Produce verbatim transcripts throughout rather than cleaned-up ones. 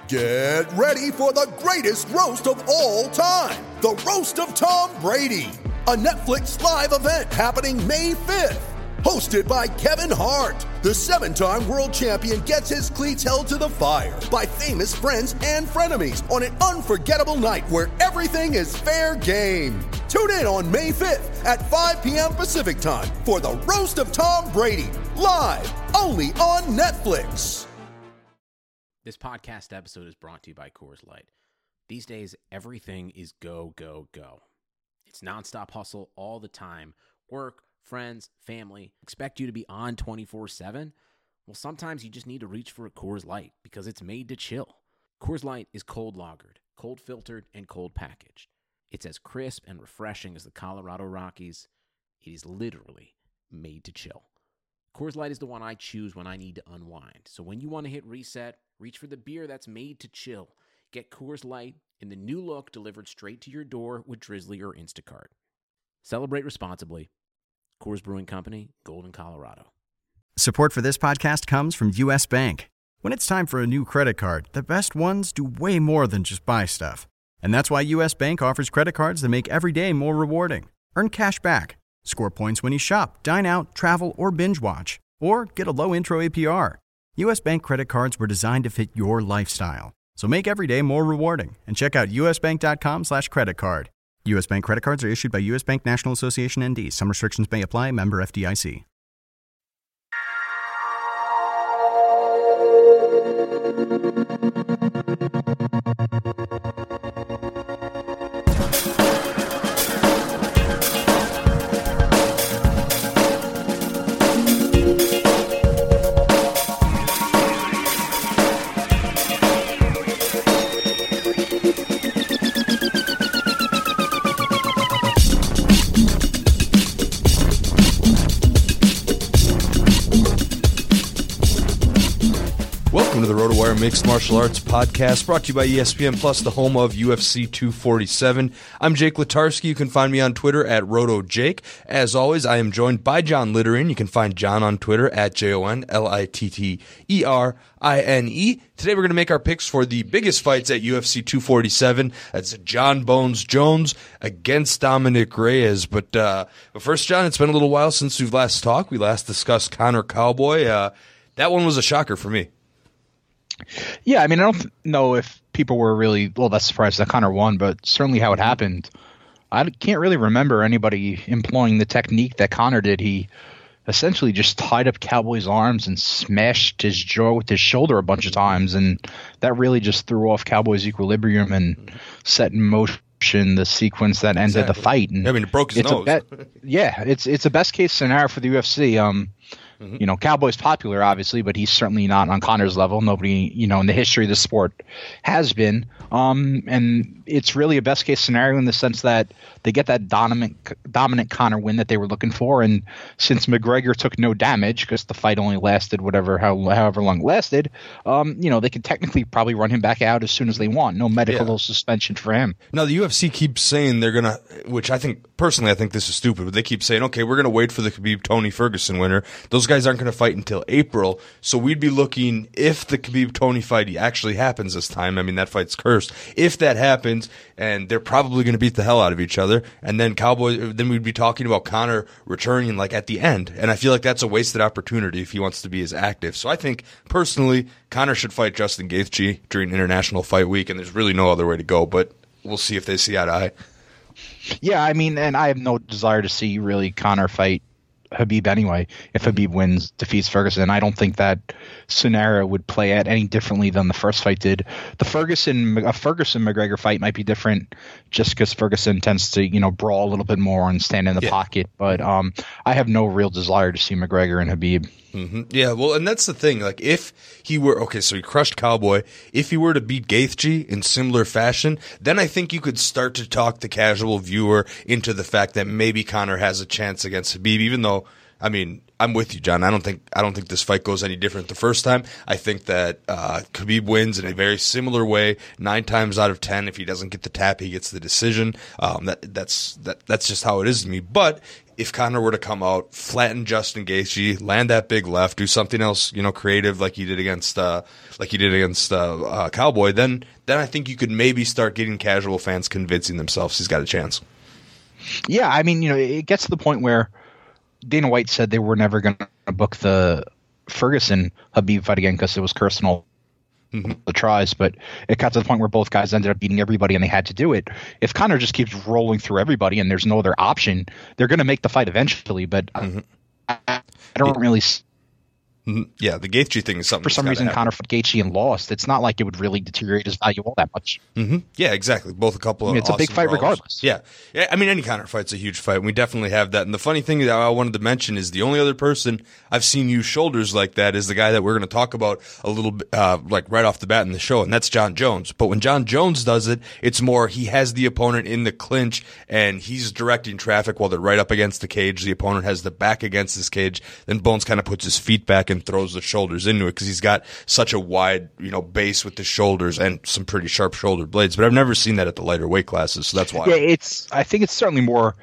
Get ready for the greatest roast of all time, the Roast of Tom Brady, a Netflix live event happening May fifth. Hosted by Kevin Hart, the seven-time world champion gets his cleats held to the fire by famous friends and frenemies on an unforgettable night where everything is fair game. Tune in on May fifth at five p.m. Pacific time for the Roast of Tom Brady, live only on Netflix. This podcast episode is brought to you by Coors Light. These days, everything is go, go, go. It's nonstop hustle all the time. Work, friends, family, expect you to be on twenty-four seven? Well, sometimes you just need to reach for a Coors Light because it's made to chill. Coors Light is cold lagered, cold filtered, and cold packaged. It's as crisp and refreshing as the Colorado Rockies. It is literally made to chill. Coors Light is the one I choose when I need to unwind. So when you want to hit reset, reach for the beer that's made to chill. Get Coors Light in the new look delivered straight to your door with Drizzly or Instacart. Celebrate responsibly. Coors Brewing Company, Golden, Colorado. Support for this podcast comes from U S. Bank. When it's time for a new credit card, the best ones do way more than just buy stuff. And that's why U S. Bank offers credit cards that make every day more rewarding. Earn cash back, score points when you shop, dine out, travel, or binge watch, or get a low intro A P R. U S. Bank credit cards were designed to fit your lifestyle. So make every day more rewarding and check out usbank.com slash credit card. U S. Bank credit cards are issued by U S. Bank National Association N D. Some restrictions may apply. Member F D I C. Welcome to the RotoWire Mixed Martial Arts Podcast, brought to you by E S P N Plus, the home of U F C two forty-seven. I'm Jake Latarski. You can find me on Twitter at RotoJake. As always, I am joined by John Litterine. You can find John on Twitter at J O N L I T T E R I N E. Today we're going to make our picks for the biggest fights at U F C two forty-seven. That's John Bones Jones against Dominic Reyes. But, uh, but first, John, it's been a little while since we've last talked. We last discussed Conor Cowboy. Uh, that one was a shocker for me. Yeah, I mean, I don't th- know if people were really, well, that's surprised that Conor won, but certainly how it happened. I can't really remember anybody employing the technique that Conor did. He essentially just tied up Cowboy's arms and smashed his jaw with his shoulder a bunch of times, and that really just threw off Cowboy's equilibrium and set in motion the sequence that ended exactly. the fight. And I mean, it broke his nose. Be- yeah, it's it's a best case scenario for the U F C. Um, Mm-hmm. You know, Cowboy's popular, obviously, but he's certainly not on Conor's level. Nobody, you know, in the history of the sport has been. Um, and it's really a best case scenario in the sense that they get that dominant, dominant Conor win that they were looking for. And since McGregor took no damage because the fight only lasted whatever, how, however long it lasted, um, you know, they could technically probably run him back out as soon as they want. No medical yeah. suspension for him. Now, the U F C keeps saying they're going to, which I think, personally, I think this is stupid, but they keep saying, okay, we're going to wait for the Khabib-Tony Ferguson winner. Those guys aren't going to fight until April, so we'd be looking, if the Khabib-Tony fight actually happens this time, I mean, that fight's cursed, if that happens, and they're probably going to beat the hell out of each other, and then Cowboy, then we'd be talking about Conor returning like at the end, and I feel like that's a wasted opportunity if he wants to be as active. So I think, personally, Conor should fight Justin Gaethje during International Fight Week, and there's really no other way to go, but we'll see if they see eye to eye. Yeah, I mean, and I have no desire to see really Conor fight Khabib anyway. If Khabib wins, defeats Ferguson, I don't think that scenario would play out any differently than the first fight did. The Ferguson a Ferguson McGregor fight might be different just because Ferguson tends to, you know, brawl a little bit more and stand in the yeah. pocket. But um, I have no real desire to see McGregor and Khabib. Mm-hmm. Yeah, well, and that's the thing. Like, if he were okay, so he crushed Cowboy. If he were to beat Gaethje in similar fashion, then I think you could start to talk the casual viewer into the fact that maybe Conor has a chance against Khabib, even though I mean, I'm with you, John. I don't think I don't think this fight goes any different the first time. I think that uh, Khabib wins in a very similar way. Nine times out of ten, if he doesn't get the tap, he gets the decision. Um, that that's that that's just how it is to me. But if Conor were to come out, flatten Justin Gaethje, land that big left, do something else, you know, creative like he did against uh, like he did against uh, uh, Cowboy, then then I think you could maybe start getting casual fans convincing themselves he's got a chance. Yeah, I mean, you know, it gets to the point where Dana White said they were never going to book the Ferguson Khabib fight again because it was cursed and all mm-hmm. the tries, but it got to the point where both guys ended up beating everybody and they had to do it. If Conor just keeps rolling through everybody and there's no other option, they're going to make the fight eventually, but mm-hmm. I, I don't really see. Yeah, the Gaethje thing is something. For some reason, happen. Conor fought Gaethje and lost. It's not like it would really deteriorate his value all that much. Mm-hmm. Yeah, exactly. Both a couple of. I mean, it's awesome a big fight brawlers. regardless. Yeah, yeah. I mean, any Conor fight's a huge fight. And we definitely have that. And the funny thing that I wanted to mention is the only other person I've seen use shoulders like that is the guy that we're going to talk about a little bit, uh, like right off the bat in the show, and that's John Jones. But when John Jones does it, it's more he has the opponent in the clinch and he's directing traffic while they're right up against the cage. The opponent has the back against his cage. Then Bones kind of puts his feet back and throws the shoulder into it because he's got such a wide, you know, base with the shoulders and some pretty sharp shoulder blades. But I've never seen that at the lighter weight classes, so that's why. Yeah, it's. I think it's certainly more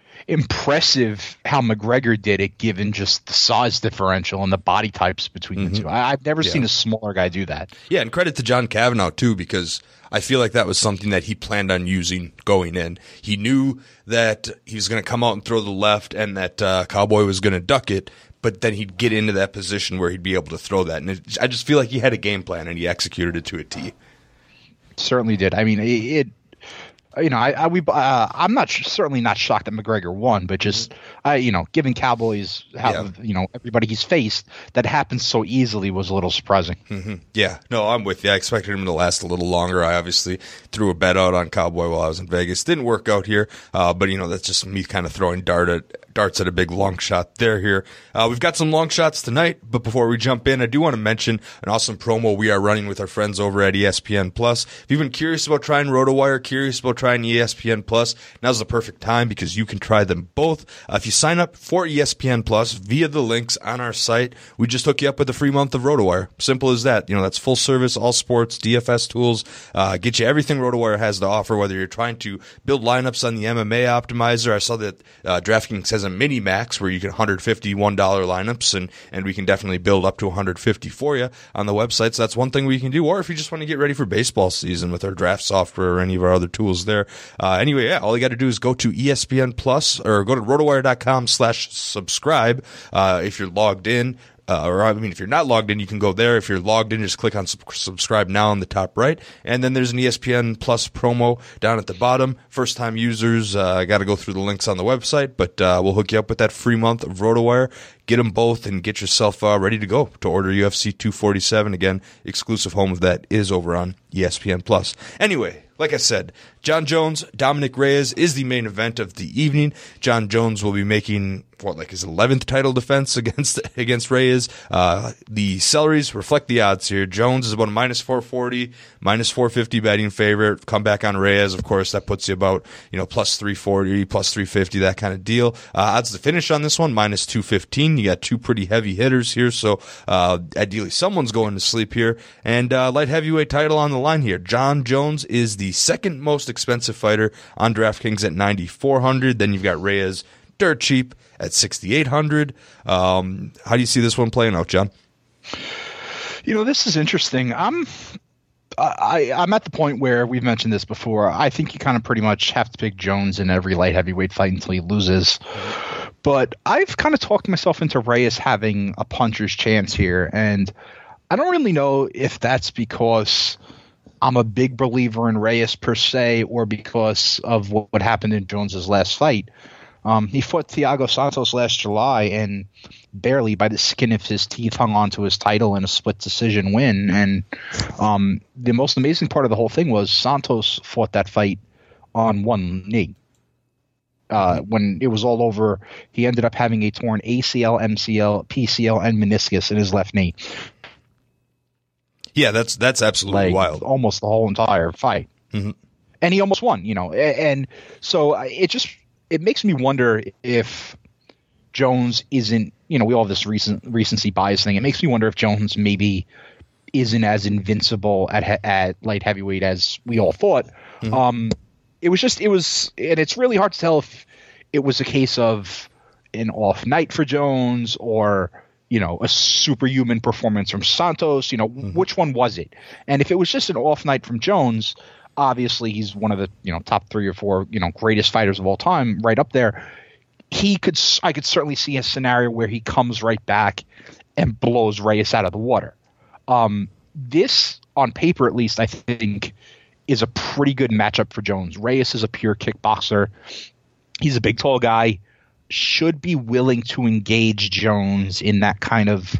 impressive how McGregor did it, given just the size differential and the body types between mm-hmm. the two. I, I've never yeah. seen a smaller guy do that. Yeah, and credit to John Kavanagh too, because I feel like that was something that he planned on using going in. He knew that he was going to come out and throw the left, and that uh, Cowboy was going to duck it. But then he'd get into that position where he'd be able to throw that. And it, I just feel like he had a game plan and he executed it to a T. Certainly did. I mean, it, it you know, I, I we uh, I'm not certainly not shocked that McGregor won, but just I, you know, given Cowboys how yeah. you know everybody he's faced, that happens so easily was a little surprising. Mm-hmm. Yeah, no, I'm with you. I expected him to last a little longer. I obviously threw a bet out on Cowboy while I was in Vegas. Didn't work out here, uh, but you know that's just me kind of throwing dart at. darts at a big long shot there here. Uh, we've got some long shots tonight, but before we jump in, I do want to mention an awesome promo we are running with our friends over at E S P N Plus. If you've been curious about trying RotoWire, curious about trying E S P N Plus, now's the perfect time because you can try them both. Uh, if you sign up for E S P N Plus via the links on our site, we just hook you up with a free month of RotoWire. Simple as that. You know, that's full service, all sports, D F S tools, uh, get you everything RotoWire has to offer, whether you're trying to build lineups on the M M A optimizer. I saw that uh, DraftKings has a mini max where you can one hundred fifty one dollar lineups, and, and we can definitely build up to one hundred fifty for you on the website. So that's one thing we can do. Or if you just want to get ready for baseball season with our draft software or any of our other tools there. Uh, anyway, yeah, all you got to do is go to E S P N Plus or go to rotowire.com slash subscribe uh, if you're logged in. Uh, or, I mean, if you're not logged in, you can go there. If you're logged in, just click on sub- subscribe now on the top right. And then there's an E S P N Plus promo down at the bottom. First-time users, uh, got to go through the links on the website, but uh, we'll hook you up with that free month of RotoWire. Get them both and get yourself uh, ready to go to order U F C two forty-seven. Again, exclusive home of that is over on E S P N Plus. Anyway, like I said, John Jones, Dominic Reyes is the main event of the evening. John Jones will be making, what, like his eleventh title defense against against Reyes. Uh, the salaries reflect the odds here. Jones is about a minus four forty, minus four fifty betting favorite. Come back on Reyes, of course, that puts you about, you know, plus three forty, plus three fifty, that kind of deal. Uh, odds to finish on this one, minus two fifteen. You got two pretty heavy hitters here, so uh, ideally someone's going to sleep here. And uh, light heavyweight title on the line here. John Jones is the second most expensive fighter on DraftKings at ninety-four hundred. Then you've got Reyes dirt cheap at sixty-eight hundred. Um, how do you see this one playing out, John? You know, this is interesting. I'm I, I'm at the point where we've mentioned this before. I think you kind of pretty much have to pick Jones in every light heavyweight fight until he loses. But I've kind of talked myself into Reyes having a puncher's chance here, and I don't really know if that's because I'm a big believer in Reyes per se, or because of what, what happened in Jones's last fight. Um, he fought Thiago Santos last July and barely by the skin of his teeth hung on to his title in a split decision win. And um, the most amazing part of the whole thing was Santos fought that fight on one knee. Uh, when it was all over, he ended up having a torn A C L, M C L, P C L, and meniscus in his left knee. Yeah, that's that's absolutely like, wild. Almost the whole entire fight, mm-hmm. and he almost won. You know, and so it just it makes me wonder if Jones isn't, you know, we all have this recent recency bias thing. It makes me wonder if Jones maybe isn't as invincible at at light heavyweight as we all thought. Mm-hmm. Um, it was just, it was, and it's really hard to tell if it was a case of an off night for Jones or, you know, a superhuman performance from Santos. You know, mm-hmm. which one was it? And if it was just an off night from Jones, obviously he's one of the, you know, top three or four, you know, greatest fighters of all time, right up there. He could, I could certainly see a scenario where he comes right back and blows Reyes out of the water. Um, this, on paper at least, I think, is a pretty good matchup for Jones. Reyes is a pure kickboxer. He's a big, tall guy. Should be willing to engage Jones in that kind of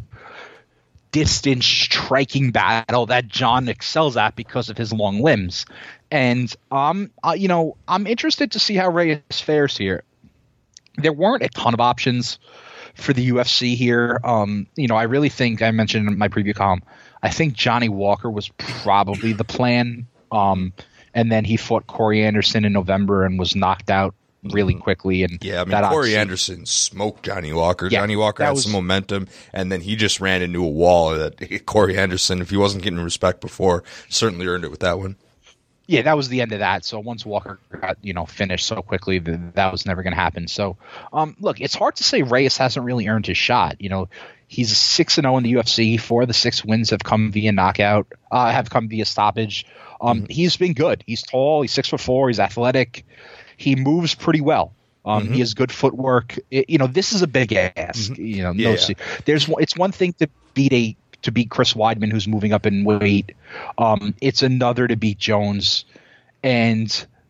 distance striking battle that John excels at because of his long limbs. And, um, uh, you know, I'm interested to see how Reyes fares here. There weren't a ton of options for the U F C here. Um, you know, I really think, I mentioned in my preview column, I think Johnny Walker was probably the plan. Um, and then he fought Corey Anderson in November and was knocked out really quickly. And yeah, I mean, Corey Anderson smoked Johnny Walker. Yeah, Johnny Walker had was, some momentum, and then he just ran into a wall that Corey Anderson, if he wasn't getting respect before, certainly earned it with that one. Yeah, that was the end of that. So once Walker got, you know, finished so quickly, that was never going to happen. So, um, look, it's hard to say Reyes hasn't really earned his shot. You know, he's six and zero in the U F C. Four of the six wins have come via knockout, uh, have come via stoppage. Um, mm-hmm. He's been good. He's tall. He's six foot four. He's athletic. He moves pretty well. Um, mm-hmm. He has good footwork. It, you know, this is a big ask. Mm-hmm. You know, yeah. no, there's it's one thing to beat a to beat Chris Weidman, who's moving up in weight. Um, it's another to beat Jones. And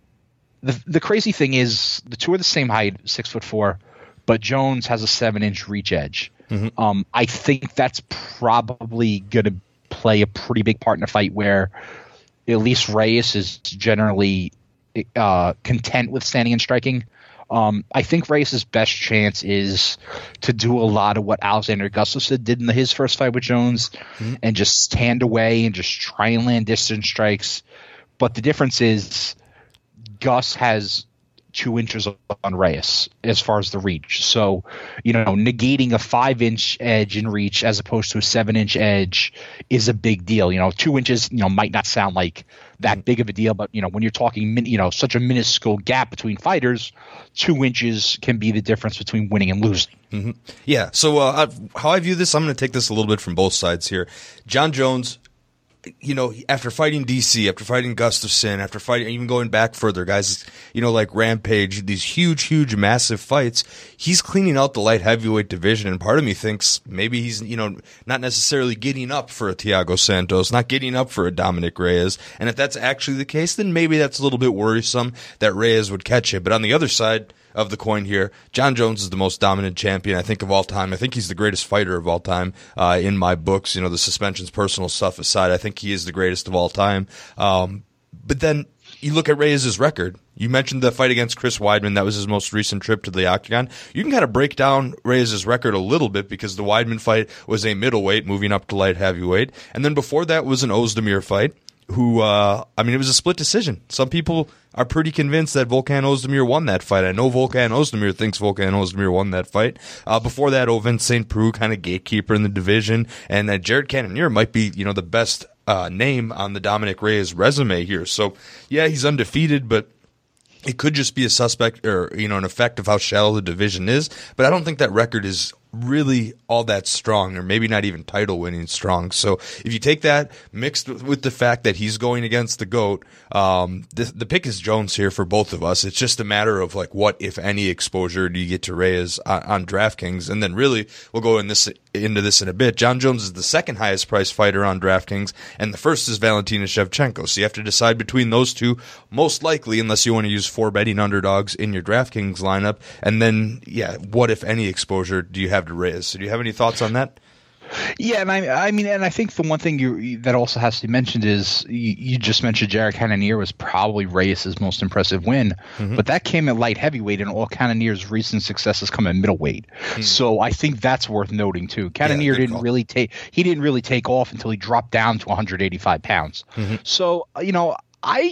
the the crazy thing is the two are the same height, six foot four, but Jones has a seven inch reach edge. Mm-hmm. Um, I think that's probably going to play a pretty big part in a fight where at least Reyes is generally uh, content with standing and striking. Um, I think Reyes' best chance is to do a lot of what Alexander Gustafsson did in the, his first fight with Jones, mm-hmm. and just stand away and just try and land distance strikes. But the difference is Gus has two inches on Reyes as far as the reach. So, you know, negating a five inch edge in reach as opposed to a seven inch edge is a big deal. You know, two inches, you know, might not sound like that big of a deal, but, you know, when you're talking, you know, such a minuscule gap between fighters, two inches can be the difference between winning and losing. Mm-hmm. Yeah. So uh, I've, how I view this, I'm going to take this a little bit from both sides here. John Jones, you know, after fighting D C, after fighting Gustafsson, after fighting, even going back further, guys, you know, like Rampage, these huge, huge, massive fights, he's cleaning out the light heavyweight division. And part of me thinks maybe he's, you know, not necessarily getting up for a Thiago Santos, not getting up for a Dominic Reyes. And if that's actually the case, then maybe that's a little bit worrisome that Reyes would catch it. But on the other side of the coin here, John Jones is the most dominant champion, I think, of all time. I think he's the greatest fighter of all time uh, in my books. You know, the suspensions, personal stuff aside, I think he is the greatest of all time. Um, but then you look at Reyes' record. You mentioned the fight against Chris Weidman. That was his most recent trip to the octagon. You can kind of break down Reyes' record a little bit because the Weidman fight was a middleweight moving up to light heavyweight. And then before that was an Ozdemir fight. Who, uh, I mean, it was a split decision. Some people are pretty convinced that Volkan Ozdemir won that fight. I know Volkan Ozdemir thinks Volkan Ozdemir won that fight. Uh, before that, Ovince Saint Preux, kind of gatekeeper in the division. And uh, Jared Cannonier might be, you know, the best uh, name on the Dominic Reyes resume here. So, yeah, he's undefeated, but it could just be a suspect or, you know, an effect of how shallow the division is. But I don't think that record is really all that strong, or maybe not even title winning strong. So if you take that mixed with the fact that he's going against the GOAT, um, the, the pick is Jones here for both of us. It's just a matter of like what, if any, exposure do you get to Reyes on, on DraftKings. And then really, we'll go in this into this in a bit. John Jones is the second highest priced fighter on DraftKings, and the first is Valentina Shevchenko. So you have to decide between those two, most likely, unless you want to use four betting underdogs in your DraftKings lineup. And then, yeah, what, if any, exposure do you have to Reyes? So do you have any thoughts on that? Yeah, and I, I mean, and I think the one thing you that also has to be mentioned is you, you just mentioned Jared Cannonier was probably Reyes' most impressive win, mm-hmm. but that came at light heavyweight, and all Cannonier's recent successes come at middleweight. Mm-hmm. So I think that's worth noting too. Cannonier yeah, didn't call. really take he didn't really take off until he dropped down to one hundred eighty-five pounds. Mm-hmm. So you know, I.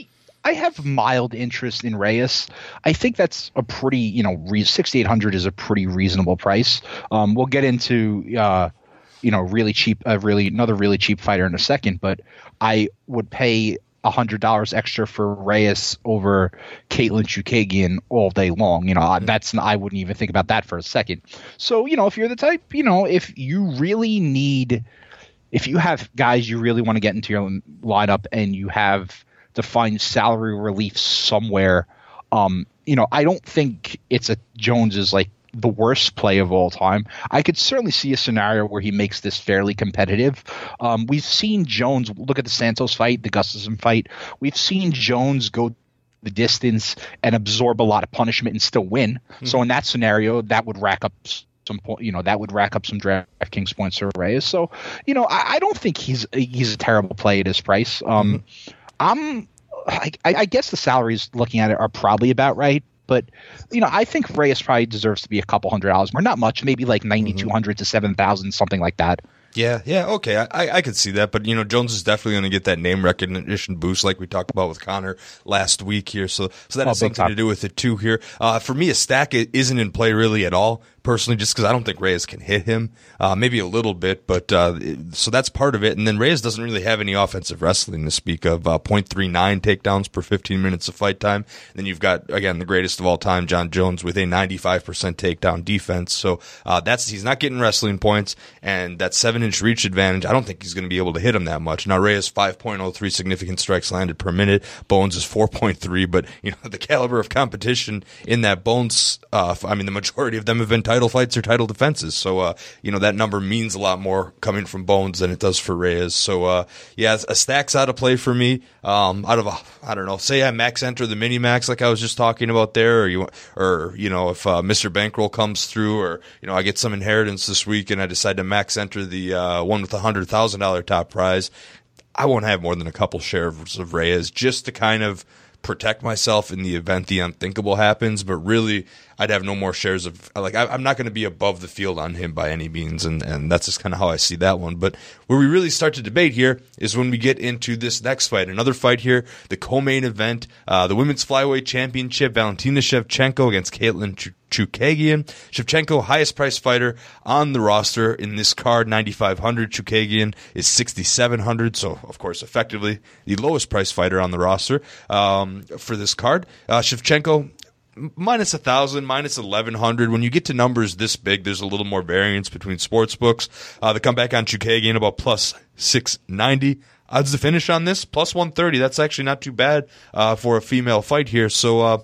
I have mild interest in Reyes. I think that's a pretty, you know, re- sixty-eight hundred is a pretty reasonable price. Um, we'll get into, uh, you know, really cheap, uh, really another really cheap fighter in a second, but I would pay one hundred dollars extra for Reyes over Caitlin Chookagian all day long. You know, mm-hmm. that's I wouldn't even think about that for a second. So, you know, if you're the type, you know, if you really need, if you have guys you really want to get into your lineup and you have to find salary relief somewhere, um, you know, I don't think it's a Jones is like the worst play of all time. I could certainly see a scenario where he makes this fairly competitive. Um, we've seen Jones look at the Santos fight, the Gustafsson fight. We've seen Jones go the distance and absorb a lot of punishment and still win. Mm-hmm. So in that scenario, that would rack up some point, you know, that would rack up some DraftKings points for Reyes. So, you know, I, I don't think he's he's a terrible play at his price. Um, mm-hmm. I'm, I, I guess the salaries looking at it are probably about right. But, you know, I think Reyes probably deserves to be a couple hundred dollars more. Not much, maybe like ninety-two hundred mm-hmm. to seven thousand, something like that. Yeah, yeah, okay, I, I could see that, but you know, Jones is definitely going to get that name recognition boost, like we talked about with Connor last week here. So, so that oh, has something time. to do with it too. Here, uh, for me, a stack isn't in play really at all. Personally, just because I don't think Reyes can hit him, uh, maybe a little bit, but uh, so that's part of it. And then Reyes doesn't really have any offensive wrestling to speak of. Uh, point three nine takedowns per fifteen minutes of fight time. And then you've got again the greatest of all time, John Jones, with a ninety-five percent takedown defense. So uh, that's he's not getting wrestling points, and that seven inch reach advantage. I don't think he's going to be able to hit him that much. Now Reyes five point oh three significant strikes landed per minute. Bones is four point three, but you know the caliber of competition in that Bones. Uh, I mean, the majority of them have been title fights or title defenses. So, uh, you know, that number means a lot more coming from Bones than it does for Reyes. So, uh, yeah, a stack's out of play for me. Um, out of a, I don't know, say I max enter the mini max like I was just talking about there, or you, or you know, if uh, Mister Bankroll comes through, or you know, I get some inheritance this week and I decide to max enter the uh, one with a hundred thousand dollar top prize, I won't have more than a couple shares of Reyes just to kind of protect myself in the event the unthinkable happens, but really I'd have no more shares of, like, I, I'm not going to be above the field on him by any means, and, and that's just kind of how I see that one. But where we really start to debate here is when we get into this next fight. Another fight here, the co-main event, uh, the Women's Flyweight Championship, Valentina Shevchenko against Caitlin Ch- Chookagian. Shevchenko, highest priced fighter on the roster in this card, ninety-five hundred. Chookagian is sixty-seven hundred, so of course effectively the lowest priced fighter on the roster um, for this card. Uh, Shevchenko, minus a thousand, minus eleven hundred. When you get to numbers this big, there's a little more variance between sports books. Uh, the comeback on Chookagian about plus six ninety. Odds to finish on this plus one thirty. That's actually not too bad uh, for a female fight here. So. Uh,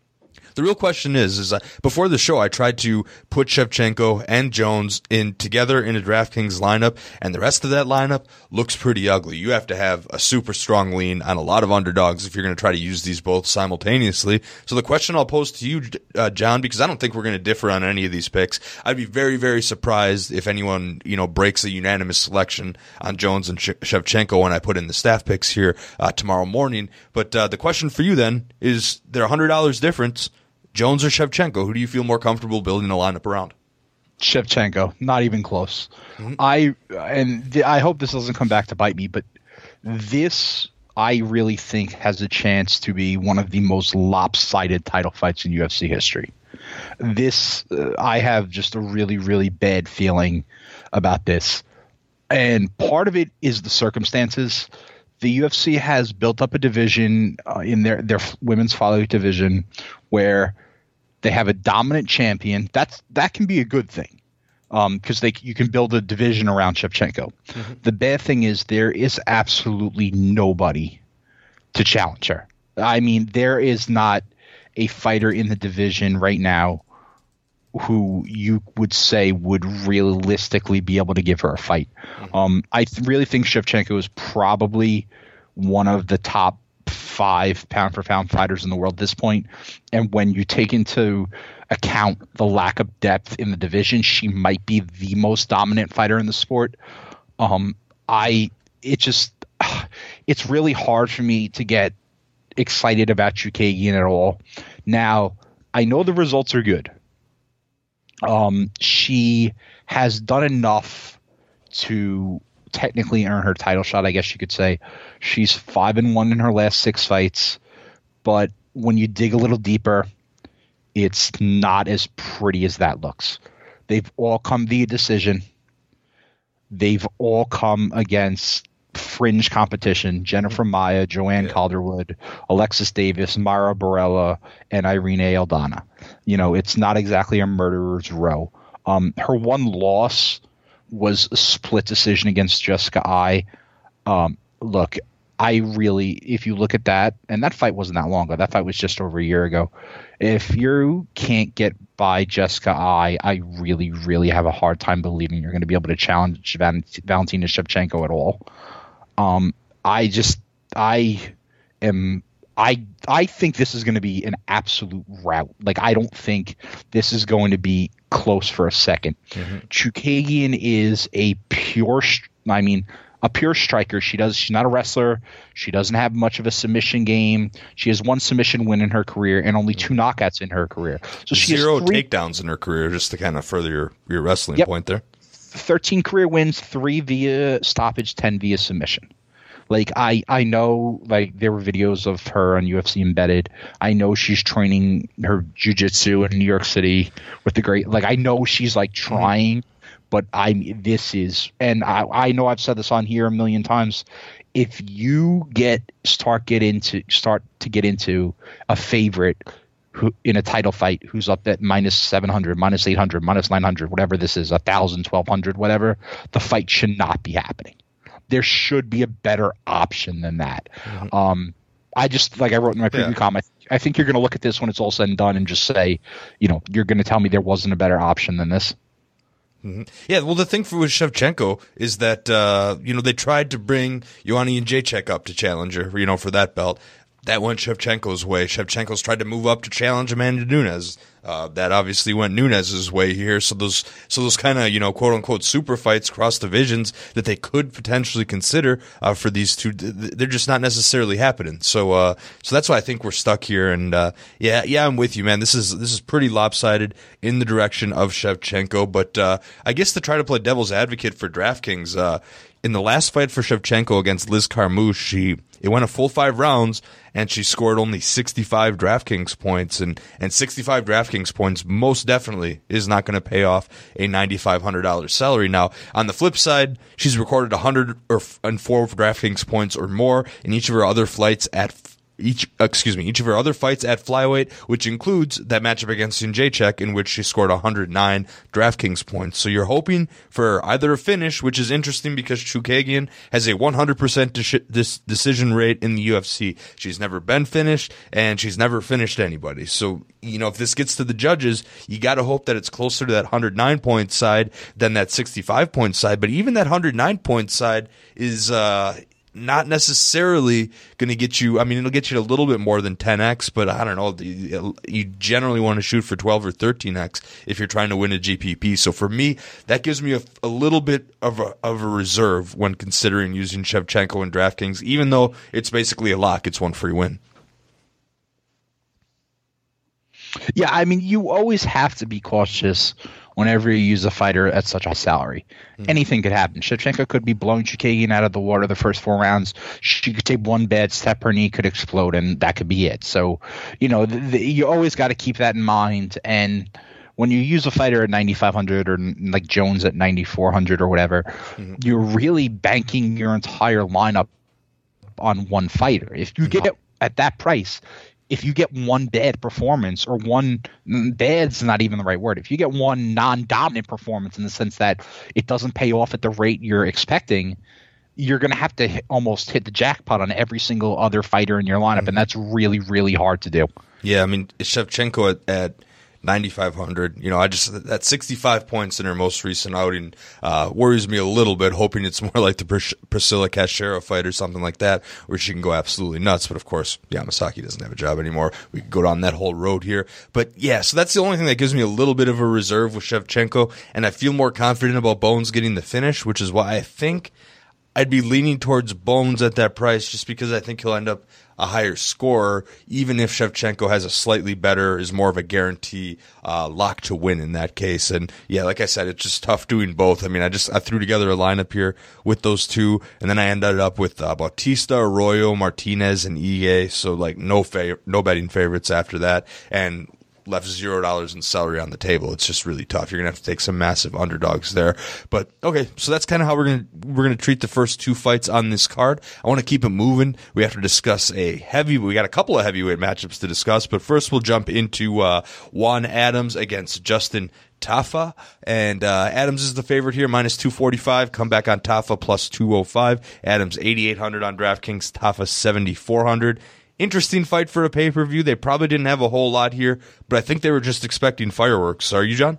The real question is, is uh, before the show, I tried to put Shevchenko and Jones in together in a DraftKings lineup, and the rest of that lineup looks pretty ugly. You have to have a super strong lean on a lot of underdogs if you're going to try to use these both simultaneously. So the question I'll pose to you, uh, John, because I don't think we're going to differ on any of these picks, I'd be very, very surprised if anyone, you know, breaks a unanimous selection on Jones and Sh- Shevchenko when I put in the staff picks here uh, tomorrow morning. But uh, the question for you then is, there one hundred dollars difference. Jones or Shevchenko, who do you feel more comfortable building a lineup around? Shevchenko, not even close. Mm-hmm. I and th- I hope this doesn't come back to bite me, but this I really think has a chance to be one of the most lopsided title fights in U F C history. This uh, I have just a really, really bad feeling about this, and part of it is the circumstances. The U F C has built up a division uh, in their, their women's flyweight division where they have a dominant champion. That's that can be a good thing because um, they you can build a division around Shevchenko. Mm-hmm. The bad thing is there is absolutely nobody to challenge her. I mean, there is not a fighter in the division right now who you would say would realistically be able to give her a fight. Mm-hmm. Um, I th- really think Shevchenko is probably one of the top five pound for pound fighters in the world at this point. And when you take into account the lack of depth in the division, she might be the most dominant fighter in the sport. Um, I, it just, it's really hard for me to get excited about Chookagian at all. Now, I know the results are good. Um, she has done enough to technically earn her title shot, I guess you could say. She's five and one in her last six fights. but when you dig a little deeper, it's not as pretty as that looks. They've all come via decision. They've all come against fringe competition: Jennifer Maia, Joanne yeah. Calderwood, Alexis Davis, Mara Borella, and Irene Aldana. You know, it's not exactly a murderer's row. Um, her one loss was a split decision against Jessica Ai. Um, look, I really, if you look at that, and that fight wasn't that long ago. That fight was just over a year ago. If you can't get by Jessica Ai, I really, really have a hard time believing you're going to be able to challenge Val- Valentina Shevchenko at all. Um, I just, I am, I, I think this is going to be an absolute rout. Like, I don't think this is going to be close for a second. Mm-hmm. Chookagian is a pure, I mean, a pure striker. She does. She's not a wrestler. She doesn't have much of a submission game. She has one submission win in her career and only two knockouts in her career. So she zero has three, takedowns in her career. Just to kind of further your, your wrestling yep. point there. Thirteen career wins, three via stoppage, ten via submission. Like I, I know, like there were videos of her on U F C Embedded. I know she's training her jiu-jitsu in New York City with the great. Like I know she's like trying. Mm-hmm. But I this is, and I, I know I've said this on here a million times. If you get start get into start to get into a favorite who in a title fight who's up at minus seven hundred, minus eight hundred, minus nine hundred, whatever this is, a thousand, twelve hundred, whatever, the fight should not be happening. There should be a better option than that. Mm-hmm. Um, I just, like I wrote in my preview yeah. comment, I think you're going to look at this when it's all said and done and just say, you know, you're going to tell me there wasn't a better option than this. Mm-hmm. Yeah, well, the thing for with Shevchenko is that uh, you know they tried to bring Joanna Jędrzejczyk up to challenge her, you know, for that belt. That went Shevchenko's way. Shevchenko's tried to move up to challenge Amanda Nunes. Uh, that obviously went Nunes's way here. So those, so those kind of, you know, quote unquote super fights cross divisions that they could potentially consider uh, for these two, they're just not necessarily happening. So, uh, so that's why I think we're stuck here. And uh, yeah, yeah, I'm with you, man. This is this is pretty lopsided in the direction of Shevchenko. But uh, I guess to try to play devil's advocate for DraftKings, uh, in the last fight for Shevchenko against Liz Carmouche, she it went a full five rounds, and she scored only sixty-five DraftKings points. And, and sixty-five DraftKings points most definitely is not going to pay off a nine thousand five hundred dollars salary. Now, on the flip side, she's recorded one hundred four DraftKings points or more in each of her other flights at Each, excuse me, each of her other fights at flyweight, which includes that matchup against Jędrzejczyk, in which she scored one hundred nine DraftKings points. So you're hoping for either a finish, which is interesting because Chookagian has a one hundred percent de- dis- decision rate in the U F C. She's never been finished, and she's never finished anybody. So, you know, if this gets to the judges, you got to hope that it's closer to that one hundred nine point side than that sixty-five point side. But even that one hundred nine point side is, uh, not necessarily going to get you, I mean, it'll get you a little bit more than ten x, but I don't know, you generally want to shoot for twelve or thirteen x if you're trying to win a G P P. So for me, that gives me a, a little bit of a, of a reserve when considering using Shevchenko in DraftKings, even though it's basically a lock, it's one free win. Yeah, I mean, you always have to be cautious whenever you use a fighter at such a salary. Mm-hmm. Anything could happen. Shevchenko could be blowing Chookagian out of the water the first four rounds. She could take one bad step, her knee could explode, and that could be it. So, you know, the, the, you always got to keep that in mind. And when you use a fighter at ninety-five hundred or like Jones at ninety-four hundred or whatever, mm-hmm. you're really banking your entire lineup on one fighter. If you get it at that price, if you get one bad performance or one bad's not even the right word. If you get one non-dominant performance in the sense that it doesn't pay off at the rate you're expecting, you're going to have to hit, almost hit the jackpot on every single other fighter in your lineup. Mm-hmm. And that's really, really hard to do. Yeah. I mean, Shevchenko at, at ninety-five hundred, you know, I just, that sixty-five points in her most recent outing uh, worries me a little bit, hoping it's more like the Pris- Priscilla Cachero fight or something like that, where she can go absolutely nuts. But of course, Yamasaki doesn't have a job anymore. We could go down that whole road here. But yeah, so that's the only thing that gives me a little bit of a reserve with Shevchenko, and I feel more confident about Bones getting the finish, which is why I think I'd be leaning towards Bones at that price just because I think he'll end up a higher scorer, even if Shevchenko has a slightly better, is more of a guarantee uh, lock to win in that case. And yeah, like I said, it's just tough doing both. I mean, I just I threw together a lineup here with those two, and then I ended up with uh, Bautista, Arroyo, Martinez, and Ige. So like no fa- no betting favorites after that, and left zero dollars in celery on the table. It's just really tough. You're gonna have to take some massive underdogs there. But okay, so that's kind of how we're gonna we're gonna treat the first two fights on this card. I want to keep it moving. We have to discuss a heavy. We got a couple of heavyweight matchups to discuss, but first we'll jump into uh, Juan Adams against Justin Tafa, and uh, Adams is the favorite here, minus two forty-five. Come back on Tafa plus two oh five. Adams eighty-eight hundred on DraftKings. Tafa seventy-four hundred. Interesting fight for a pay-per-view. They probably didn't have a whole lot here, but I think they were just expecting fireworks. Are you, John?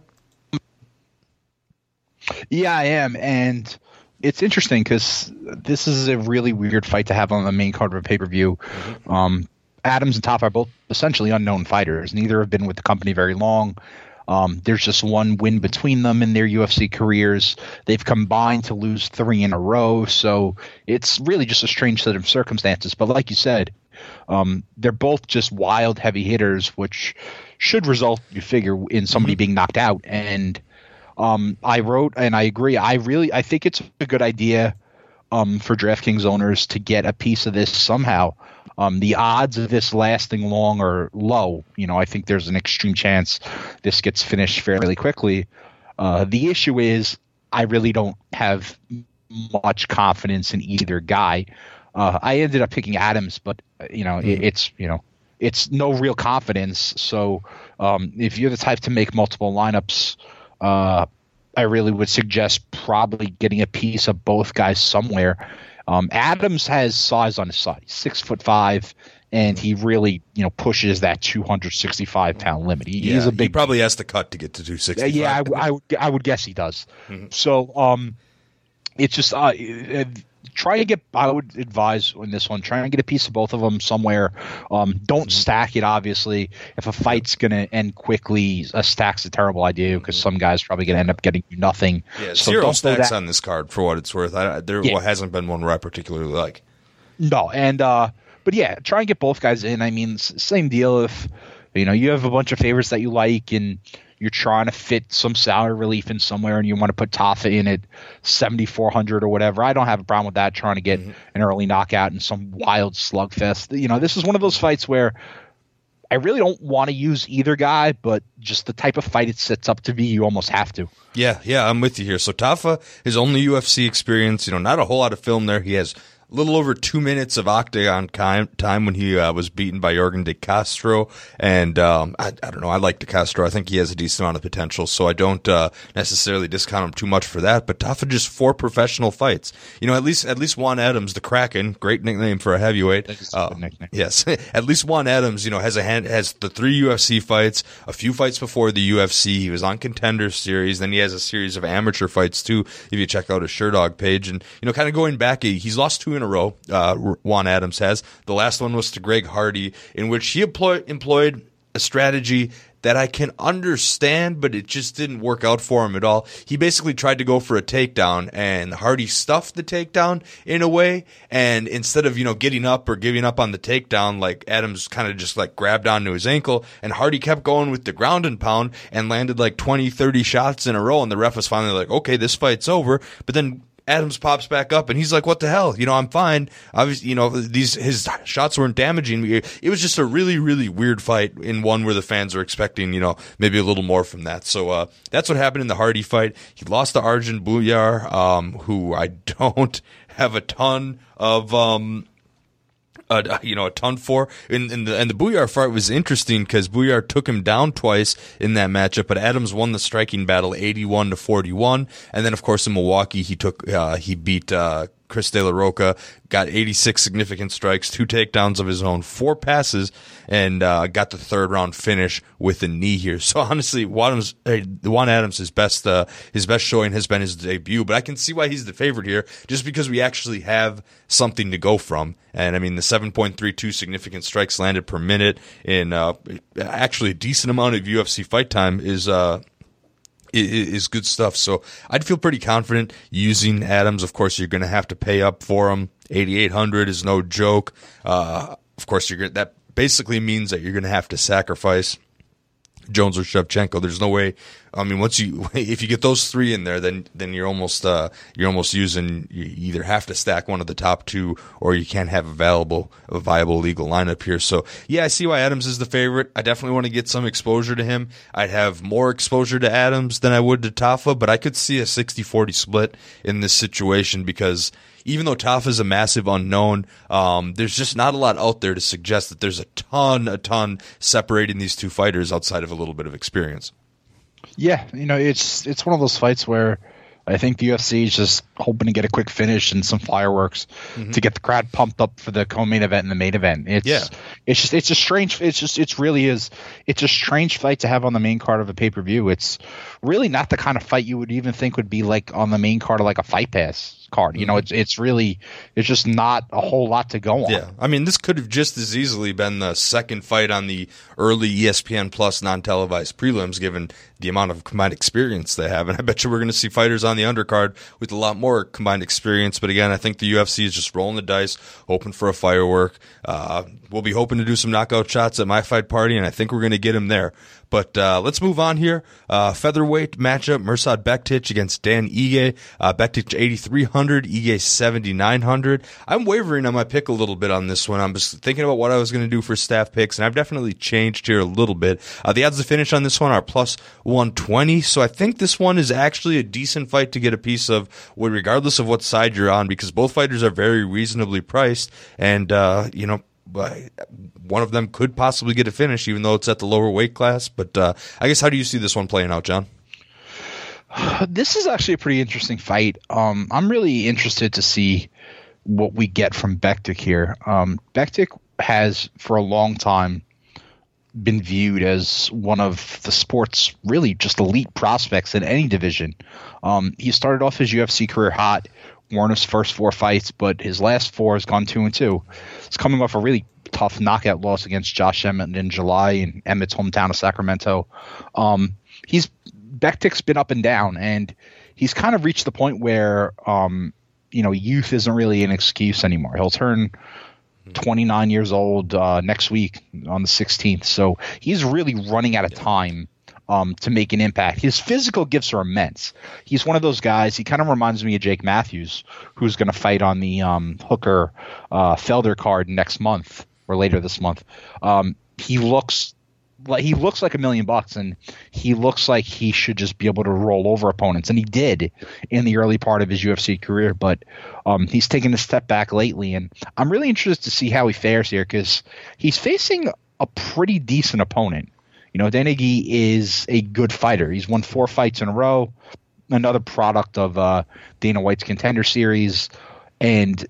Yeah, I am, and it's interesting because this is a really weird fight to have on the main card of a pay-per-view. Mm-hmm. Um, Adams and Tafa are both essentially unknown fighters. Neither have been with the company very long. Um, there's just one win between them in their U F C careers. They've combined to lose three in a row, so it's really just a strange set of circumstances. But like you said, Um, they're both just wild heavy hitters, which should result, you figure, in somebody mm-hmm. being knocked out. And um, I wrote, and I agree, I really, I think it's a good idea um, for DraftKings owners to get a piece of this somehow. Um, the odds of this lasting long are low. You know, I think there's an extreme chance this gets finished fairly quickly. Uh, the issue is I really don't have much confidence in either guy. Uh, I ended up picking Adams, but you know, mm-hmm. it, it's you know, it's no real confidence. So um, if you're the type to make multiple lineups, uh, I really would suggest probably getting a piece of both guys somewhere. Um, Adams has size on his side, six foot five, and he really you know pushes that two hundred sixty-five pound limit. He, yeah, he's a big. He probably has to cut to get to two sixty-five. Yeah, I, I, would, I would guess he does. Mm-hmm. So um, it's just uh, it, try to get. I would advise on this one. Try and get a piece of both of them somewhere. Um, don't mm-hmm. stack it. Obviously, if a fight's gonna end quickly, a stack's a terrible idea because mm-hmm. some guys probably gonna end up getting nothing. Yeah, so zero stacks on this card for what it's worth. I, there yeah. hasn't been one where I particularly like. No, and uh, but yeah, try and get both guys in. I mean, same deal. If you know you have a bunch of favorites that you like and you're trying to fit some salary relief in somewhere and you want to put Tafa in at seventy-four hundred or whatever, I don't have a problem with that, trying to get mm-hmm. an early knockout in some wild slugfest. You know, this is one of those fights where I really don't want to use either guy, but just the type of fight it sets up to be, you almost have to. Yeah, yeah, I'm with you here. So Tafa, his only U F C experience, you know, not a whole lot of film there. He has a little over two minutes of octagon time when he uh, was beaten by Jorgen De Castro. And um, I, I don't know, I like De Castro. I think he has a decent amount of potential, so I don't uh, necessarily discount him too much for that. But Tafa, just four professional fights. You know, at least at least Juan Adams, the Kraken, great nickname for a heavyweight. That's a good nickname. Yes, at least Juan Adams, you know, has a hand, has the three U F C fights, a few fights before the U F C. He was on Contender Series. Then he has a series of amateur fights too, if you check out his Sherdog page. And, you know, kind of going back, he's lost two in a row, uh, Juan Adams has. The last one was to Greg Hardy, in which he employ, employed a strategy that I can understand, but it just didn't work out for him at all. He basically tried to go for a takedown, and Hardy stuffed the takedown in a way, and instead of, you know, getting up or giving up on the takedown, like Adams kind of just like grabbed onto his ankle, and Hardy kept going with the ground and pound and landed like twenty, thirty shots in a row, and the ref was finally like, okay, this fight's over. But then Adams pops back up and he's like, what the hell? You know, I'm fine. Obviously, you know, these his shots weren't damaging me. It was just a really, really weird fight, in one where the fans are expecting, you know, maybe a little more from that. So uh, that's what happened in the Hardy fight. He lost to Arjun Buyar, um, who I don't have a ton of um Uh, you know, a ton for. And, and, the, and the Buyar fight was interesting because Buyar took him down twice in that matchup, but Adams won the striking battle eighty-one to forty-one. And then, of course, in Milwaukee, he took, uh, he beat, uh, Chris De La Roca, got eighty-six significant strikes, two takedowns of his own, four passes, and uh, got the third round finish with a knee here. So honestly, Juan Adams, uh, Juan Adams, his best, uh, his best showing has been his debut. But I can see why he's the favorite here, just because we actually have something to go from. And I mean, the seven point three two significant strikes landed per minute in uh, actually a decent amount of U F C fight time is. Uh, is good stuff. So I'd feel pretty confident using Adams. Of course, you're going to have to pay up for him. eighty-eight hundred is no joke. Uh, of course, you're gonna, that basically means that you're going to have to sacrifice Jones or Shevchenko. There's no way. I mean, once you if you get those three in there, then then you're almost uh, you're almost using. You either have to stack one of the top two, or you can't have a valuable, a viable legal lineup here. So yeah, I see why Adams is the favorite. I definitely want to get some exposure to him. I'd have more exposure to Adams than I would to Tafa, but I could see a sixty forty split in this situation because even though Tafa is a massive unknown, um, there's just not a lot out there to suggest that there's a ton, a ton separating these two fighters outside of a little bit of experience. Yeah, you know, it's it's one of those fights where I think the U F C is just hoping to get a quick finish and some fireworks mm-hmm. to get the crowd pumped up for the co-main event and the main event. It's yeah. it's just it's a strange it's just it's really is it's a strange fight to have on the main card of a pay-per-view. It's really not the kind of fight you would even think would be like on the main card of like a Fight Pass card. You know, it's it's really it's just not a whole lot to go on. Yeah, I mean, this could have just as easily been the second fight on the early E S P N Plus non-televised prelims, given the amount of combined experience they have. And I bet you we're going to see fighters on the undercard with a lot more combined experience. But again, I think the U F C is just rolling the dice, hoping for a firework. Uh, we'll be hoping to do some knockout shots at my fight party, and I think we're going to get them there. But uh, let's move on here. Uh, featherweight matchup, Mirsad Bektic against Dan Ige. Uh, Bektic eighty-three hundred, Ige seventy-nine hundred. I'm wavering on my pick a little bit on this one. I'm just thinking about what I was going to do for staff picks, and I've definitely changed here a little bit. Uh, the odds to finish on this one are plus one twenty, so I think this one is actually a decent fight to get a piece of, regardless of what side you're on, because both fighters are very reasonably priced, and, uh, you know, one of them could possibly get a finish, even though it's at the lower weight class. But uh, I guess, how do you see this one playing out, John? This is actually a pretty interesting fight. Um, I'm really interested to see what we get from Bektic here. Um, Bektic has, for a long time, been viewed as one of the sport's really just elite prospects in any division. Um, he started off his U F C career hot, won his first four fights, but his last four has gone two and two. He's coming off a really tough knockout loss against Josh Emmett in July in Emmett's hometown of Sacramento. Um, he's Bektic's been up and down, and he's kind of reached the point where um, you know, youth isn't really an excuse anymore. He'll turn twenty-nine years old uh, next week on the sixteenth, so he's really running out of time Um, to make an impact. His physical gifts are immense. He's one of those guys. He kind of reminds me of Jake Matthews, who's going to fight on the um, Hooker uh, Felder card next month or later this month. Um, he looks like he looks like a million bucks, and he looks like he should just be able to roll over opponents, and he did in the early part of his U F C career. But um, he's taken a step back lately, and I'm really interested to see how he fares here because he's facing a pretty decent opponent. You know, Dan Ige is a good fighter. He's won four fights in a row, another product of uh, Dana White's Contender Series. And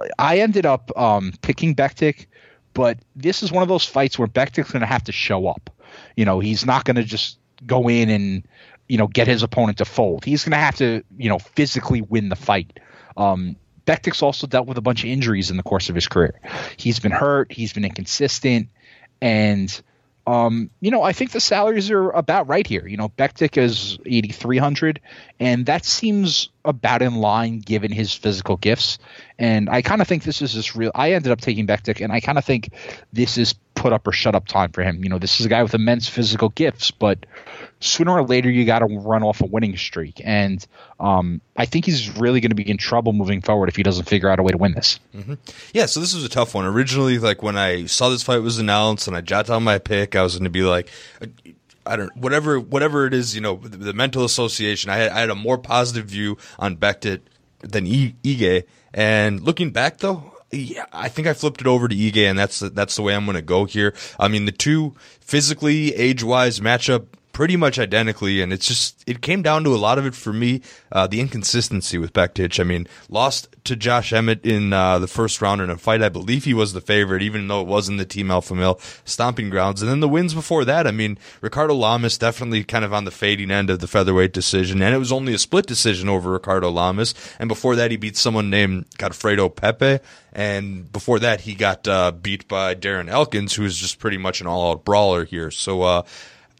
I ended up um, picking Bektic, but this is one of those fights where Bektic's going to have to show up. You know, he's not going to just go in and, you know, get his opponent to fold. He's going to have to, you know, physically win the fight. Um, Bektic's also dealt with a bunch of injuries in the course of his career. He's been hurt. He's been inconsistent. And Um, you know, I think the salaries are about right here. You know, Bektic is eighty-three hundred, and that seems about in line given his physical gifts. And I kind of think this is just real. I ended up taking Bektic, and I kind of think this is put up or shut up time for him. You know, this is a guy with immense physical gifts, but sooner or later you got to run off a winning streak. And um, I think he's really going to be in trouble moving forward if he doesn't figure out a way to win this. Mm-hmm. Yeah, so this was a tough one. Originally, like when I saw this fight was announced and I jotted down my pick, I was going to be like, I don't whatever whatever it is, you know, the, the mental association. I had I had a more positive view on Bektic than I- Ige. And looking back though, yeah, I think I flipped it over to Ige, and that's that's the way I'm going to go here. I mean, the two physically, age-wise matchup pretty much identically, and it's just it came down to a lot of it for me, uh, the inconsistency with Bektic. I mean, lost to Josh Emmett in uh, the first round in a fight. I believe he was the favorite, even though it wasn't the Team Alpha Male stomping grounds. And then the wins before that, I mean, Ricardo Lamas definitely kind of on the fading end of the featherweight decision, and it was only a split decision over Ricardo Lamas. And before that, he beat someone named Godfredo Pepe. And before that, he got uh, beat by Darren Elkins, who is just pretty much an all-out brawler here. So, uh,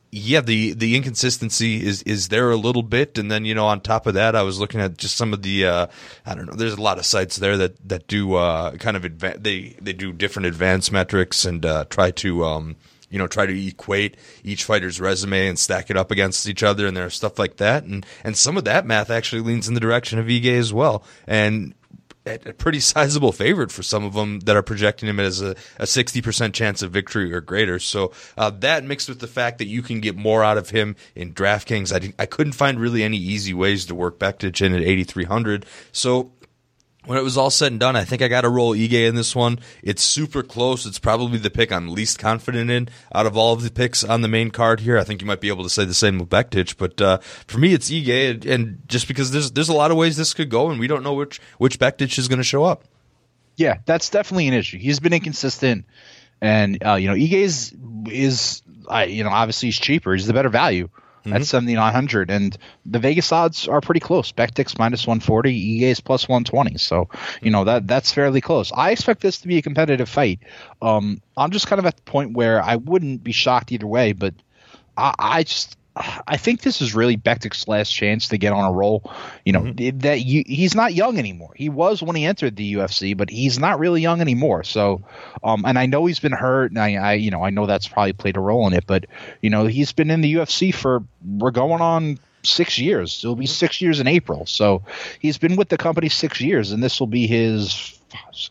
Yeah, the, the inconsistency is, is there a little bit, and then you know on top of that, I was looking at just some of the uh, I don't know. There's a lot of sites there that that do uh, kind of adva- they they do different advanced metrics and uh, try to um, you know try to equate each fighter's resume and stack it up against each other, and there's stuff like that, and and some of that math actually leans in the direction of Ige as well, and a pretty sizable favorite for some of them that are projecting him as a, a sixty percent chance of victory or greater. So uh, that mixed with the fact that you can get more out of him in DraftKings, I, I couldn't find really any easy ways to work Bektic in at eighty-three hundred. So when it was all said and done, I think I got to roll Ige in this one. It's super close. It's probably the pick I'm least confident in out of all of the picks on the main card here. I think you might be able to say the same with Bektic, but uh, for me, it's Ige, and, and just because there's there's a lot of ways this could go, and we don't know which which Bektic is going to show up. Yeah, that's definitely an issue. He's been inconsistent, and uh, you know, Ige is is uh, you know obviously he's cheaper. He's the better value. Mm-hmm. At seventy-nine hundred, and the Vegas odds are pretty close. Bektic's minus one forty, Ige's plus one twenty. So, you know, that that's fairly close. I expect this to be a competitive fight. Um, I'm just kind of at the point where I wouldn't be shocked either way, but I, I just I think this is really Bektic's last chance to get on a roll. You know, mm-hmm. that you, he's not young anymore. He was when he entered the U F C, but he's not really young anymore. So, um, and I know he's been hurt, and I, I, you know, I know that's probably played a role in it. But you know, he's been in the U F C for we're going on six years. It'll be six years in April. So he's been with the company six years, and this will be his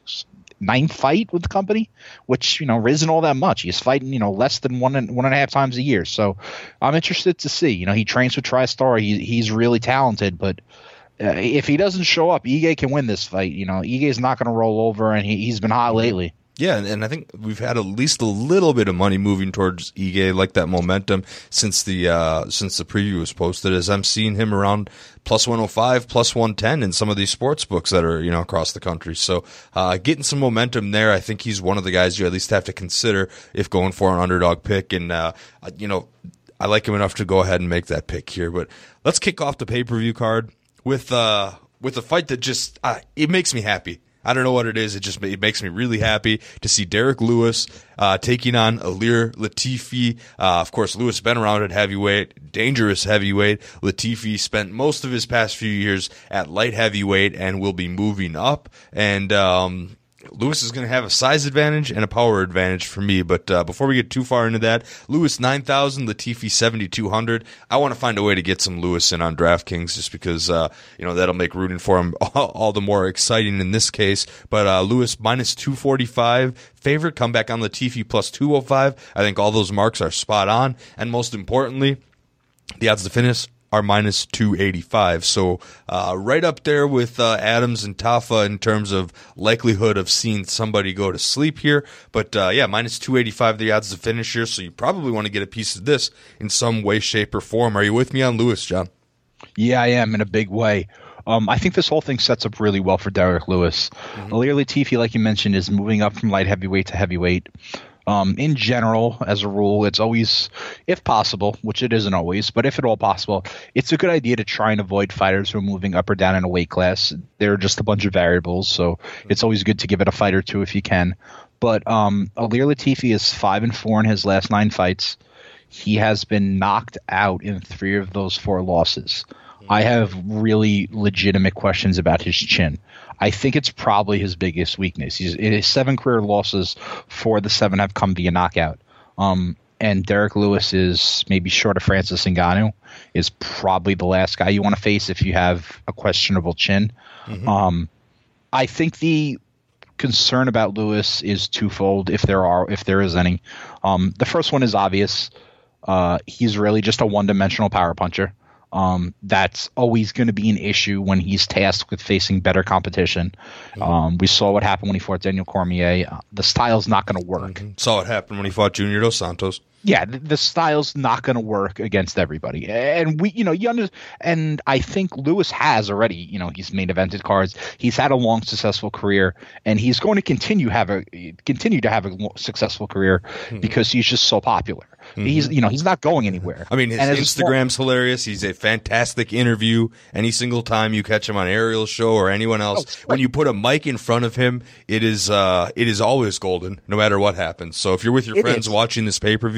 ninth fight with the company, which, you know, isn't all that much. He's fighting, you know, less than one and one and a half times a year. So I'm interested to see. You know, he trains with TriStar. He, he's really talented, but uh, if he doesn't show up, Ige can win this fight. You know, Ige's not going to roll over, and he, he's been hot lately. Yeah, and I think we've had at least a little bit of money moving towards Ige, like that momentum since the uh, since the preview was posted. As I'm seeing him around plus one oh five, plus one ten in some of these sports books that are you know across the country. So uh, getting some momentum there, I think he's one of the guys you at least have to consider if going for an underdog pick. And uh, you know, I like him enough to go ahead and make that pick here. But let's kick off the pay per view card with uh, with a fight that just uh, it makes me happy. I don't know what it is. It just it makes me really happy to see Derek Lewis uh, taking on Ilir Latifi. Uh, of course, Lewis has been around at heavyweight, dangerous heavyweight. Latifi spent most of his past few years at light heavyweight and will be moving up. And um, Lewis is going to have a size advantage and a power advantage for me. But uh, before we get too far into that, Lewis nine thousand, Latifi seventy-two hundred. I want to find a way to get some Lewis in on DraftKings just because uh, you know that'll make rooting for him all, all the more exciting in this case. But uh, Lewis minus two forty-five, favorite, comeback on Latifi plus two oh five. I think all those marks are spot on. And most importantly, the odds to finish are minus two eighty-five. So uh, right up there with uh, Adams and Tafa in terms of likelihood of seeing somebody go to sleep here. But uh, yeah, minus two eighty-five the odds to finish here. So you probably want to get a piece of this in some way, shape, or form. Are you with me on Lewis, John? Yeah, I am in a big way. Um, I think this whole thing sets up really well for Derek Lewis. Mm-hmm. Ilir Latifi, like you mentioned, is moving up from light heavyweight to heavyweight. Um, in general, as a rule, it's always, if possible, which it isn't always, but if at all possible, it's a good idea to try and avoid fighters who are moving up or down in a weight class. They're just a bunch of variables, so it's always good to give it a fight or two if you can. But um, Ilir Latifi is five and four in his last nine fights. He has been knocked out in three of those four losses. I have really legitimate questions about his chin. I think it's probably his biggest weakness. He's in his seven career losses, four of the seven have come via knockout. Um, and Derek Lewis is maybe short of Francis Ngannou, is probably the last guy you want to face if you have a questionable chin. Mm-hmm. Um, I think the concern about Lewis is twofold, if there are, if there is any. Um, the first one is obvious. Uh, he's really just a one-dimensional power puncher. Um, that's always going to be an issue when he's tasked with facing better competition. Mm-hmm. Um, we saw what happened when he fought Daniel Cormier. Uh, the style's not going to work. Mm-hmm. Saw what happened when he fought Junior Dos Santos. Yeah, the, the style's not going to work against everybody. And we, you know, you under, and I think Lewis has already, you know, he's main evented cards. He's had a long, successful career, and he's going to continue have a continue to have a successful career mm-hmm. because he's just so popular. Mm-hmm. He's, you know, he's not going anywhere. I mean, his Instagram's small, hilarious. He's a fantastic interview. Any single time you catch him on Ariel's show or anyone else, oh, when you put a mic in front of him, it is uh, it is always golden, no matter what happens. So if you're with your it friends is. watching this pay per view,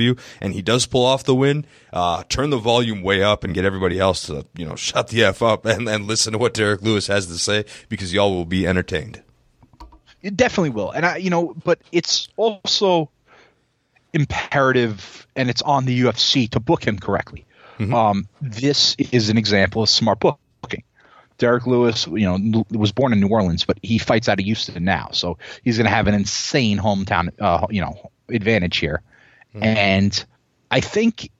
pay-per-view, and he does pull off the win, uh, turn the volume way up and get everybody else to, you know, shut the F up and, and listen to what Derek Lewis has to say, because y'all will be entertained. It definitely will. And I, you know, but it's also imperative, and it's on the U F C to book him correctly. Mm-hmm. Um, this is an example of smart booking. Derek Lewis, you know, was born in New Orleans, but he fights out of Houston now, so he's going to have an insane hometown, uh, you know, advantage here. Mm-hmm. And I think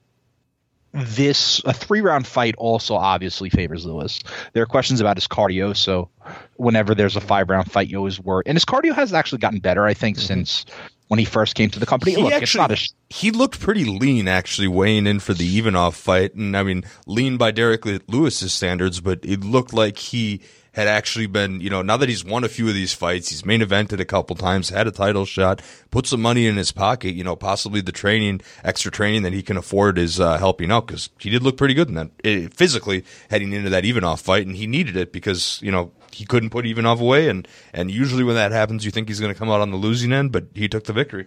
this a three round fight also obviously favors Lewis. There are questions about his cardio, so whenever there's a five round fight, you always worry. And his cardio has actually gotten better, I think, mm-hmm. since when he first came to the company. He Look, actually, it's not a sh- he looked pretty lean, actually, weighing in for the Ivanov fight. And, I mean, lean by Derek Lewis's standards, but it looked like he had actually been, you know, now that he's won a few of these fights, he's main evented a couple times, had a title shot, put some money in his pocket, you know, possibly the training, extra training that he can afford is uh, helping out, because he did look pretty good in that, it, physically heading into that Ivanov fight, and he needed it because, you know, he couldn't put Ivanov away, and, and usually when that happens, you think he's going to come out on the losing end, but he took the victory.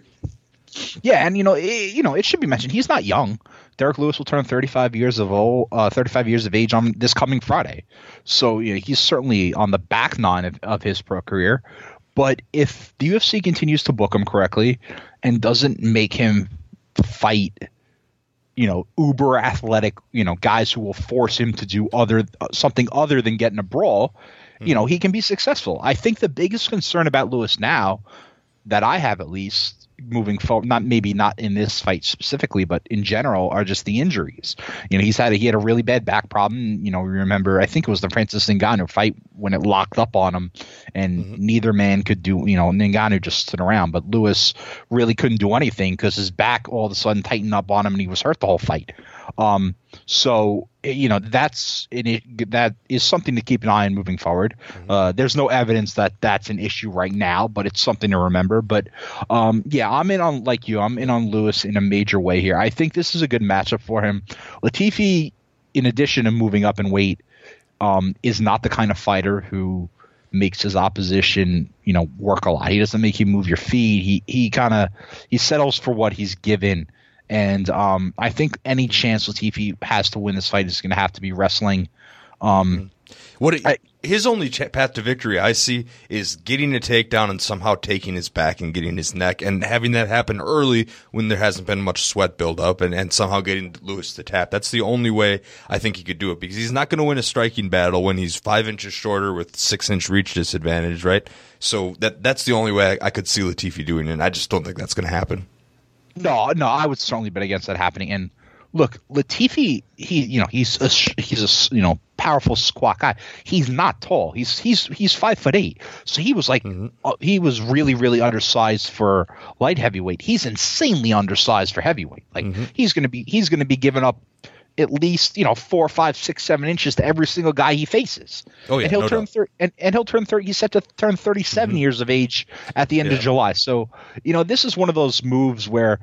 Yeah, and you know, it, you know, it should be mentioned he's not young. Derek Lewis will turn thirty-five years of old, uh, thirty-five years of age on this coming Friday. So you know, he's certainly on the back nine of, of his pro career. But if the U F C continues to book him correctly and doesn't make him fight, you know, uber athletic, you know, guys who will force him to do other uh, something other than get in a brawl, mm-hmm. you know, he can be successful. I think the biggest concern about Lewis now, that I have at least, moving forward, not maybe not in this fight specifically, but in general, are just the injuries. You know, he's had a, he had a really bad back problem. You know, we remember, I think it was the Francis Ngannou fight when it locked up on him, and mm-hmm. neither man could do. You know, Ngannou just stood around, but Lewis really couldn't do anything because his back all of a sudden tightened up on him, and he was hurt the whole fight. Um, so you know, that's it, that is something to keep an eye on moving forward. Mm-hmm. Uh, there's no evidence that that's an issue right now, but it's something to remember. But um, yeah, I'm in on, like you, I'm in on Lewis in a major way here. I think this is a good matchup for him. Latifi, in addition to moving up in weight, um, is not the kind of fighter who makes his opposition, you know, work a lot. He doesn't make you move your feet. He he kind of he settles for what he's given. And um, I think any chance Latifi has to win this fight is going to have to be wrestling. Um, what it, I, his only ch- path to victory I see is getting a takedown and somehow taking his back and getting his neck, and having that happen early when there hasn't been much sweat buildup, and, and somehow getting Lewis to tap. That's the only way I think he could do it, because he's not going to win a striking battle when he's five inches shorter with six inch reach disadvantage, right? So that that's the only way I, I could see Latifi doing it, and I just don't think that's going to happen. No, no, I would certainly bet against that happening. And look, Latifi, he, you know, he's a, he's a, you know, powerful squat guy. He's not tall. He's he's he's five foot eight. So he was like, mm-hmm. uh, he was really really undersized for light heavyweight. He's insanely undersized for heavyweight. Like mm-hmm. he's gonna be he's gonna be giving up at least, you know, four, five, six, seven inches to every single guy he faces. Oh yeah, and he'll no turn thir- and, and he'll turn thirty. He's set to turn thirty-seven mm-hmm. years of age at the end yeah. of July. So you know, this is one of those moves where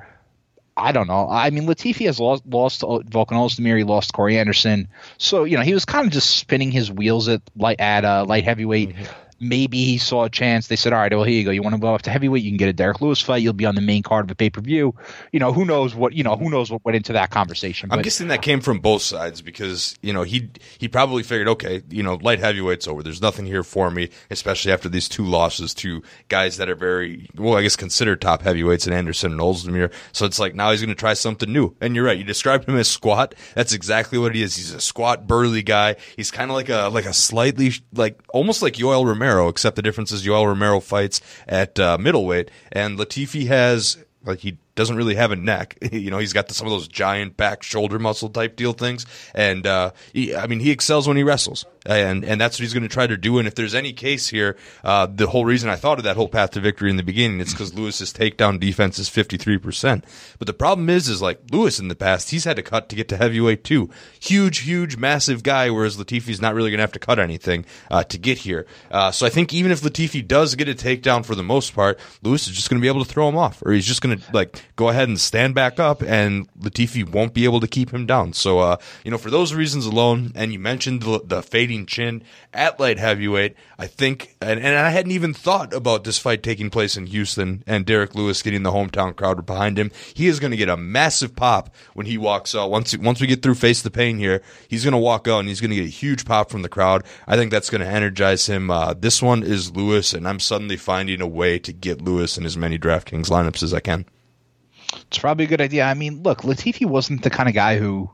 I don't know. I mean, Latifi has lost lost to Volkan Ozdemir. He lost Corey Anderson. So you know, he was kind of just spinning his wheels at light at uh, light heavyweight. Mm-hmm. Maybe he saw a chance. They said, all right, well, here you go. You want to go up to heavyweight? You can get a Derek Lewis fight. You'll be on the main card of a pay-per-view. You know, who knows what, you know, who knows what went into that conversation. I'm but, guessing that came from both sides, because, you know, he he probably figured, okay, you know, light heavyweight's over. There's nothing here for me, especially after these two losses to guys that are very, well, I guess considered top heavyweights in Anderson and Ozdemir. So it's like, now he's going to try something new. And you're right. You described him as squat. That's exactly what he is. He's a squat, burly guy. He's kind of like a, like a slightly, like, almost like Yoel Romero, except the difference is Yoel Romero fights at uh, middleweight, and Latifi has, like, he doesn't really have a neck. You know, he's got the, some of those giant back shoulder muscle type deal things. And, uh, he, I mean, he excels when he wrestles. And, and that's what he's going to try to do. And if there's any case here, uh, the whole reason I thought of that whole path to victory in the beginning, it's because Lewis's takedown defense is fifty-three percent. But the problem is, is like Lewis in the past, he's had to cut to get to heavyweight too. Huge, huge, massive guy, whereas Latifi's not really going to have to cut anything, uh, to get here. Uh, so I think even if Latifi does get a takedown for the most part, Lewis is just going to be able to throw him off, or he's just going to, like, go ahead and stand back up, and Latifi won't be able to keep him down. So, uh, you know, for those reasons alone, and you mentioned the, the fading chin at light heavyweight, I think, and, and I hadn't even thought about this fight taking place in Houston and Derek Lewis getting the hometown crowd behind him. He is going to get a massive pop when he walks out. Once, once we get through Face the Pain here, he's going to walk out and he's going to get a huge pop from the crowd. I think that's going to energize him. Uh, this one is Lewis, and I'm suddenly finding a way to get Lewis in as many DraftKings lineups as I can. It's probably a good idea. I mean, look, Latifi wasn't the kind of guy who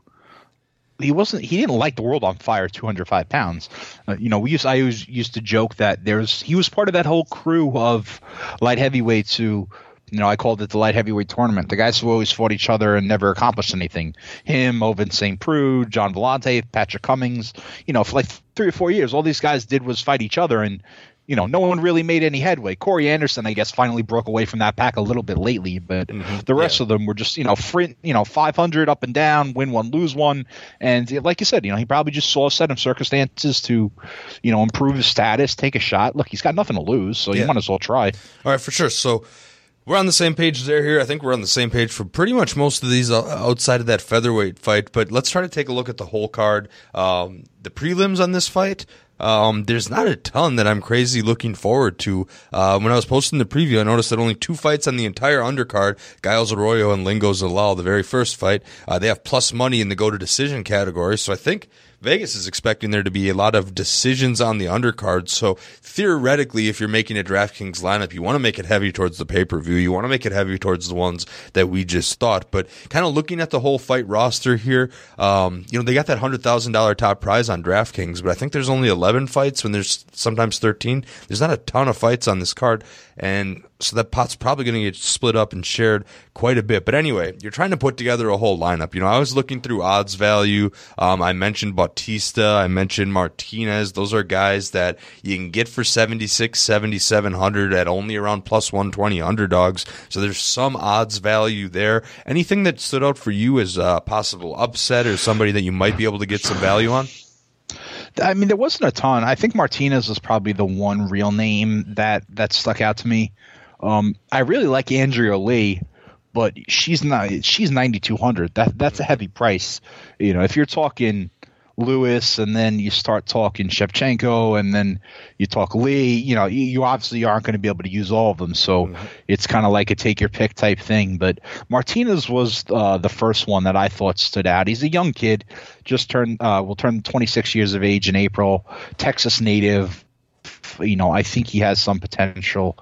he wasn't. He didn't light the world on fire. two hundred five pounds. Uh, you know, we used. I always used to joke that there's. He was part of that whole crew of light heavyweights who, you know, I called it the light heavyweight tournament. The guys who always fought each other and never accomplished anything. Him, Ovince Saint Preux, John Vellante, Patrick Cummings. You know, for like three or four years, all these guys did was fight each other, and you know, no one really made any headway. Corey Anderson, I guess, finally broke away from that pack a little bit lately, but mm-hmm. the rest yeah. of them were just, you know, free, you know, five hundred up and down, win one, lose one. And like you said, you know, he probably just saw a set of circumstances to, you know, improve his status, take a shot. Look, he's got nothing to lose, so yeah. you might as well try. All right, for sure. So we're on the same page there here. I think we're on the same page for pretty much most of these outside of that featherweight fight, but let's try to take a look at the whole card. Um, the prelims on this fight, Um, there's not a ton that I'm crazy looking forward to. Uh, when I was posting the preview, I noticed that only two fights on the entire undercard, Giles Arroyo and Lingo Zalal, the very first fight, uh, they have plus money in the go to decision category. So I think Vegas is expecting there to be a lot of decisions on the undercard. So theoretically, if you're making a DraftKings lineup, you want to make it heavy towards the pay-per-view. You want to make it heavy towards the ones that we just thought. But kind of looking at the whole fight roster here, um, you know, they got that one hundred thousand dollars top prize on DraftKings, but I think there's only eleven fights when there's sometimes thirteen. There's not a ton of fights on this card, and so that pot's probably going to get split up and shared quite a bit. But anyway, you're trying to put together a whole lineup. You know, I was looking through odds value. Um, I mentioned Bautista. I mentioned Martinez. Those are guys that you can get for seventy-six, seventy-seven hundred at only around plus one twenty underdogs. So there's some odds value there. Anything that stood out for you as a possible upset or somebody that you might be able to get some value on? I mean, there wasn't a ton. I think Martinez was probably the one real name that, that stuck out to me. Um, I really like Andrea Lee, but she's not. She's ninety-two hundred. That that's a heavy price. You know, if you're talking Lewis and then you start talking Shevchenko and then you talk Lee, you know, you, you obviously aren't going to be able to use all of them. So mm-hmm. it's kind of like a take your pick type thing. But Martinez was uh, the first one that I thought stood out. He's a young kid, just turned uh, will turn twenty-six years of age in April. Texas native. You know, I think he has some potential.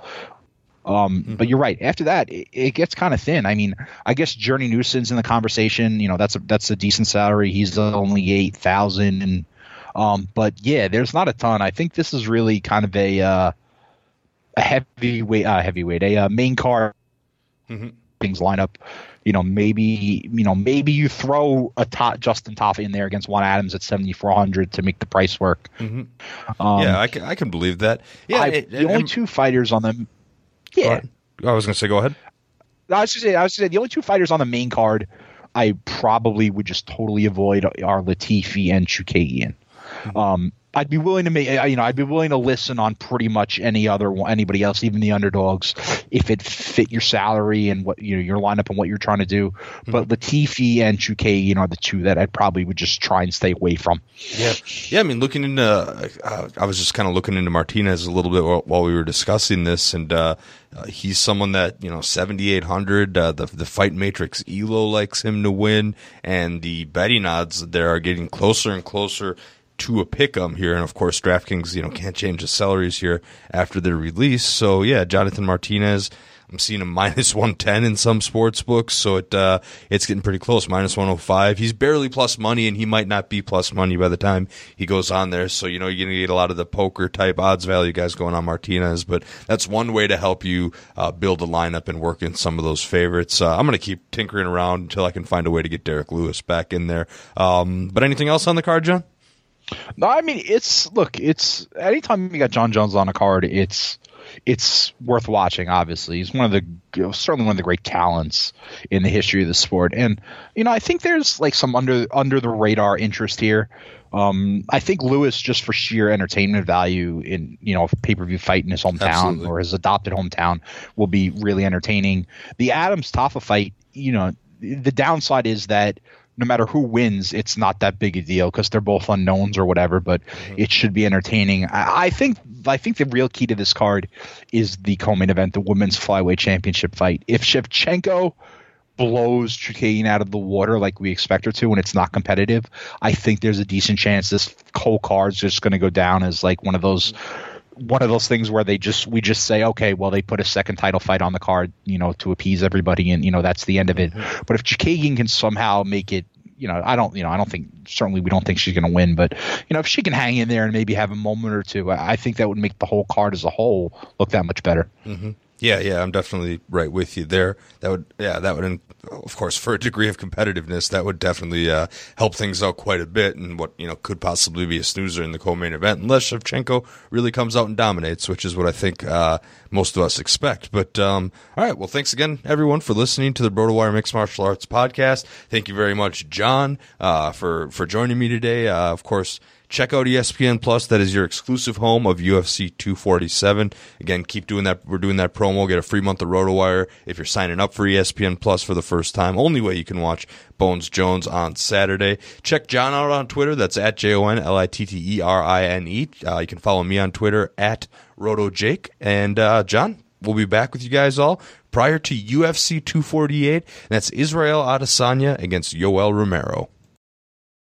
Um, mm-hmm. But you're right. After that, it, it gets kind of thin. I mean, I guess Journey Newson's in the conversation. You know, that's a that's a decent salary. He's only eight thousand, and um, but yeah, there's not a ton. I think this is really kind of a uh, a heavyweight, uh, heavyweight, a uh, main card mm-hmm. things lineup. You know, maybe you know maybe you throw a top Justin Toffee in there against Juan Adams at seventy-four hundred to make the price work. Mm-hmm. Um, yeah, I can I can believe that. Yeah, I, it, the it, only two fighters on the Yeah, I was going to say, go ahead. I was going to say, I was going to say, the only two fighters on the main card, I probably would just totally avoid are Latifi and Chookagian. Mm-hmm. Um, I'd be willing to make, you know, I'd be willing to listen on pretty much any other anybody else, even the underdogs, if it fit your salary and what you know your lineup and what you're trying to do. Mm-hmm. But Latifi and Chookagian are the two that I probably would just try and stay away from. Yeah, yeah. I mean, looking into, uh, I was just kind of looking into Martinez a little bit while, while we were discussing this, and uh, uh, he's someone that you know seventy-eight hundred. Uh, the the Fight Matrix E L O likes him to win, and the betting odds there are getting closer and closer to a pick'em here, and of course DraftKings, you know, can't change the salaries here after their release. So yeah, Jonathan Martinez, I'm seeing a minus one ten in some sports books, so it uh, it's getting pretty close. Minus one oh five. He's barely plus money, and he might not be plus money by the time he goes on there. So you know you're gonna get a lot of the poker type odds value guys going on Martinez, but that's one way to help you uh, build a lineup and work in some of those favorites. Uh, I'm gonna keep tinkering around until I can find a way to get Derek Lewis back in there. Um, but anything else on the card, John? No, I mean it's look, it's anytime you got John Jones on a card, it's it's worth watching. Obviously, he's one of the certainly one of the great talents in the history of the sport. And you know, I think there's like some under under the radar interest here. Um, I think Lewis, just for sheer entertainment value in, you know, a pay-per-view fight in his hometown Absolutely. or his adopted hometown, will be really entertaining. The Adams Tafa fight, you know, the downside is that no matter who wins, it's not that big a deal because they're both unknowns or whatever, but mm-hmm. it should be entertaining. I, I think I think the real key to this card is the co-main event, the women's flyweight championship fight. If Shevchenko blows Chookagian out of the water like we expect her to, and it's not competitive, I think there's a decent chance this whole card's just going to go down as like one of those one of those things where they just we just say, okay, well, they put a second title fight on the card, you know, to appease everybody, and you know that's the end of it. Mm-hmm. But if Chookagian can somehow make it, you know, I don't, you know, I don't think certainly we don't think she's going to win, but you know, if she can hang in there and maybe have a moment or two, I think that would make the whole card as a whole look that much better. Mm-hmm. Yeah, yeah, I'm definitely right with you there. That would, yeah, that would, of course, for a degree of competitiveness, that would definitely uh, help things out quite a bit, and what, you know, could possibly be a snoozer in the co-main event, unless Shevchenko really comes out and dominates, which is what I think uh, most of us expect. But um, all right, well, thanks again, everyone, for listening to the RotoWire Mixed Martial Arts podcast. Thank you very much, John, uh, for for joining me today. Uh, of course, check out E S P N Plus. That is your exclusive home of U F C two forty-seven. Again, keep doing that. We're doing that promo. Get a free month of RotoWire if you're signing up for E S P N Plus for the first time. Only way you can watch Bones Jones on Saturday. Check John out on Twitter. That's at J O N L I T T E R I N E. Uh, you can follow me on Twitter at RotoJake. And uh, John, we'll be back with you guys all prior to U F C two forty-eight. And that's Israel Adesanya against Yoel Romero.